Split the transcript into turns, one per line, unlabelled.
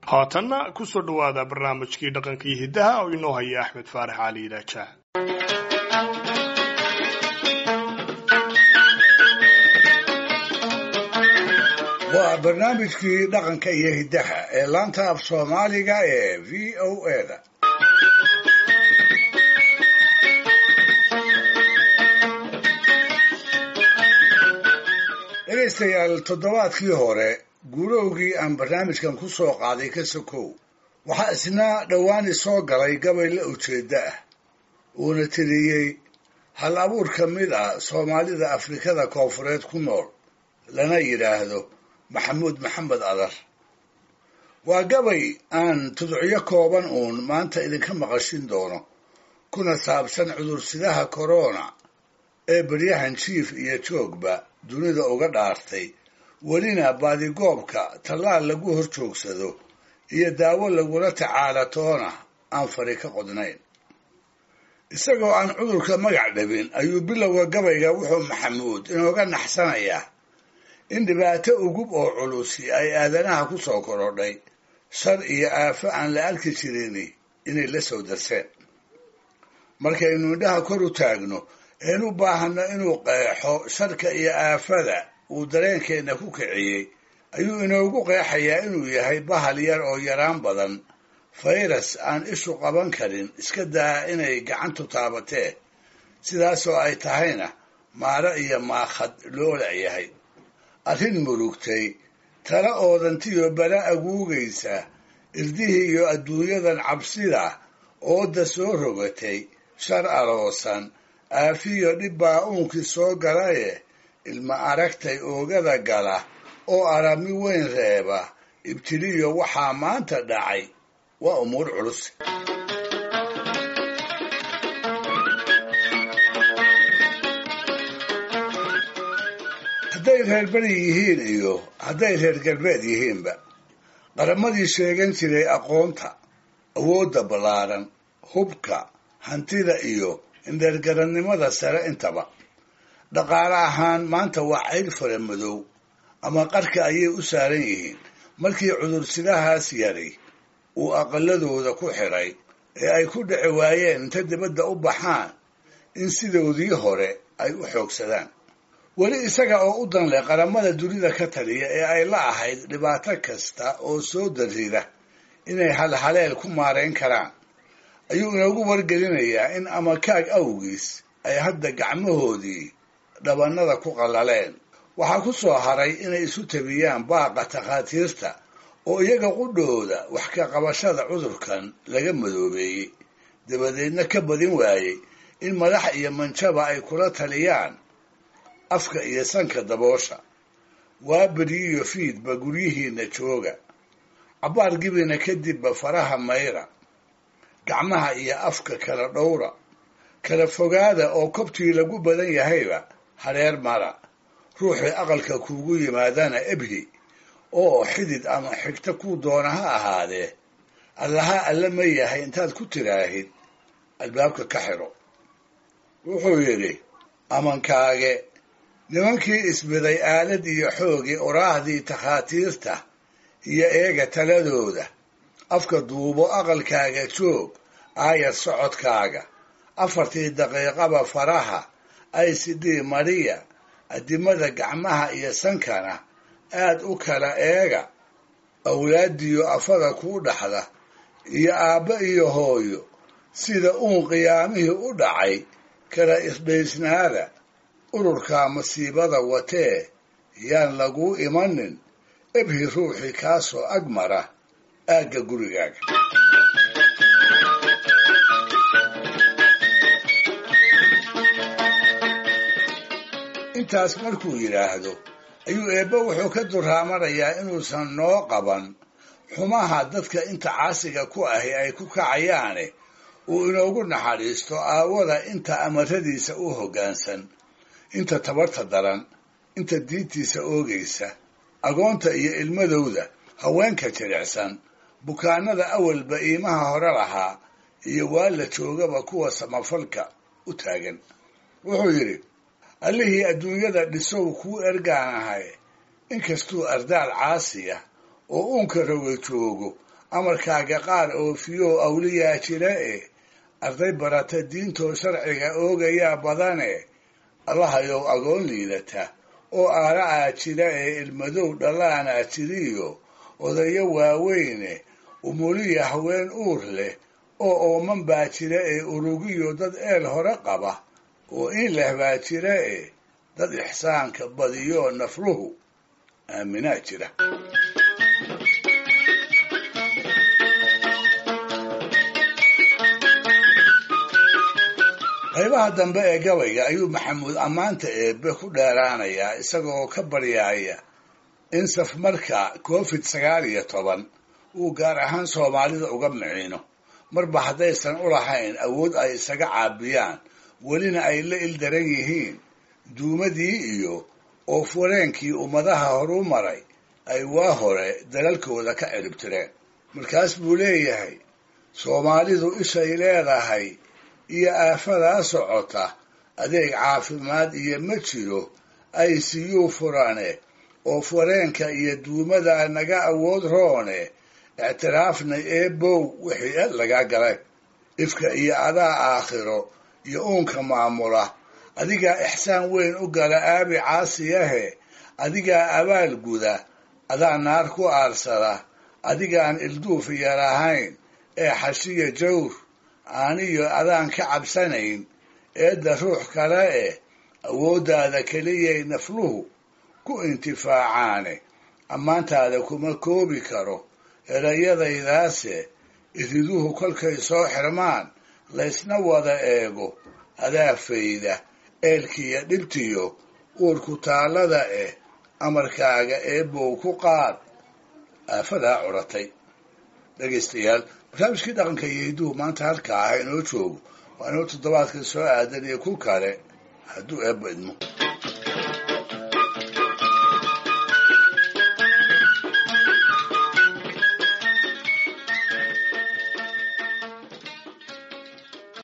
haatanna ku soo dhowaada barnaamijkii dhaqanka iyo hiddaha oo inoo haya axmed faarax cali idaajaah
waa barnaamijkii dhaqanka iyo hiddaha ee laanta af soomaaliga ee v o a-da dhegaystayaal toddobaadkii hore guurowgii aan barnaamijkan ku soo qaaday ka sokow waxaa isna dhowaani soo galay gabay la ujeedda ah uuna tiriyey hal abuur ka mid ah soomaalida afrikada koonfureed ku nool lana yidhaahdo maxamuud maxamed adar waa gabay aan tudcyo kooban uun maanta idinka maqashin doono kuna saabsan cudursidaha korona ee baryahan jiif iyo joogba dunida uga dhaartay welina baadigoobka tallaal lagu hor joogsado iyo daawo lagula tacaalatoona aan fari ka qodnayn isagoo aan cudurka magac dhabin ayuu bilowga gabayga wuxuu maxamuud inooga naxsanayaa in dhibaato ugub oo culusi ay aadanaha ku soo korodhay shar iyo aafo aan la arki jirin inay la soo darseen markaynu indhaha kor u taagno een u baahanno inuu qeexo sharka iyo aafada uu dareenkeenna ku kiciyey ayuu inoogu qeexayaa inuu yahay bahal yar oo yaraan badan fayras aan ishu qaban karin iska daa inay gacantu taabatee sidaasoo ay tahayna maaro iyo maakhad loo lacyahay arrin murugtay tala oodantiyo bala aguugaysa irdihii iyo adduunyadan cabsida ooda soo rogatay shar aroosan aafiyo dhib baa uunkii soo galaye ilma aragtay oogada gala oo arami weyn reeba ibtiliyo waxaa maanta dhacay waa umuur culus hadday reer beri yihiin iyo hadday reer galbeed yihiinba qaramadii sheegan jiray aqoonta awoodda ballaaran hubka hantida iyo indheergarannimada sare intaba dhaqaale ahaan maanta waa cayl fara madow ama qarka ayay u saaran yihiin markii cudursidahaas yari uu aqaladooda ku xidhay ee ay ku dhici waayeen inta dibadda u baxaan in sidoodii hore ay u xoogsadaan weli isaga oo u dan leh qaramada dunida ka taliya ee ay la ahayd dhibaato kasta oo soo darrida inay halhaleel ku maarayn karaan ayuu inoogu wargelinayaa in amakaag awgiis ay hadda gacmahoodii dhabannada ku qallaleen waxaa ku soo haray inay isu tabiyaan baaqa takhaatiirta oo iyaga qudhooda wax ka qabashada cudurkan laga madoobeeyey dabadeedna ka badin waayey in madax iyo manjaba ay kula taliyaan afka iyo sanka daboosha waa beriyiyo fiidba guryihiinna jooga cabbaar gibina kadibba faraha mayra gacmaha iyo afka kala dhowra kala fogaada oo kobtii lagu badan yahayba hareer mara ruuxii aqalka kuugu yimaadana ebhi oo xidid ama xigta kuu doona ha ahaadee allaha alla ma yahay intaad ku tiraahid albaabka ka xidho wuxuu yidhi amankaage nimankii isbiday aalad iyo xoogii oraahdii takhaatiirta iyo eega taladooda afka duubo aqalkaaga joog aayar socodkaaga afartii daqiiqaba faraha aysidii mariya addimada gacmaha iyo sankana aad u kala eega awlaadiyo afada kuu dhaxda iyo aabba iyo hooyo sida uun qiyaamihii u dhacay kala isdhaysnaada ururkaa masiibada watee yaan laguu imanin ebhi ruuxii kaasoo ag mara aagga gurigaaga intaas markuu yidhaahdo ayuu eebbe wuxuu ka durraamanayaa inuusan noo qaban xumaha dadka inta caasiga ku ahi ay ku kacayaane uu inoogu naxariisto aawada inta amaradiisa u hoggaansan inta tabarta daran inta diintiisa oogaysa agoonta iyo ilmadowda haweenka jilicsan bukaanada awalba iimaha hore lahaa iyo waa la joogaba kuwa samafalka u taagan wuxuu yidhi allihii adduunyada dhisow kuu ergaanahay inkastuu ardaal caasiya oo uunka rawe joogo amarkaaga qaar oofiyo awliyaa jira arday barata diintoo sharciga oogayaa badane allahayow agoon liidata oo aaracaa jira ilmadow dhallaanaa jiriyo odayo waaweyne umuliya haween uur leh oo ooman baa jira urugiyo dad eel hore qaba oo in leh baa jira dad ixsaanka badiyo nafluhu aaminaa jira. qaybaha dambe ee gabayga ayuu maxamuud ammaanta eebbe ku dheeraanayaa isagoo ka baryaaya in safmarka COVID-19 uu gaar ahaan soomaalida uga miciino marba haddaysan u lahayn awood ay isaga caabiyaan welina ay la ildaran yihiin duumadii iyo oofwareenkii ummadaha horu maray ay waa hore dalalkooda ka ciribtireen. markaas buu leeyahay soomaalidu ishay leedahay iyo aafadaa socota adeeg caafimaad iyo ma jiro ICU furane oofwareenka iyo duumada naga awood roone ictiraafnay eebow wixii laga galay ifka iyo adaa aakhiro iyo uunka maamula adigaa ixsaan weyn u gala aabi caasiyahe adigaa abaal guda adaa naar ku aarsada adigaan ilduuf yar ahayn ee xashiya jawr aaniyo adaan ka cabsanayn eedda ruux kale awooddaada keliyay nafluhu ku intifaacaane ammaantaada kuma koobi karo erayadaydaase iriduhu kolkay soo xirmaan laysna wada eego adaafayda eelkiiyo dhibtiyo uurku taallada amarkaaga eebow ku qaad aafadaa curatay. dhegaystayaal barnaamijkii dhaqanka iyo hidduhu maanta halkaa ah inoo joogo waa inuu toddobaadka soo aadan iyo ku kale hadduu eebba idmo.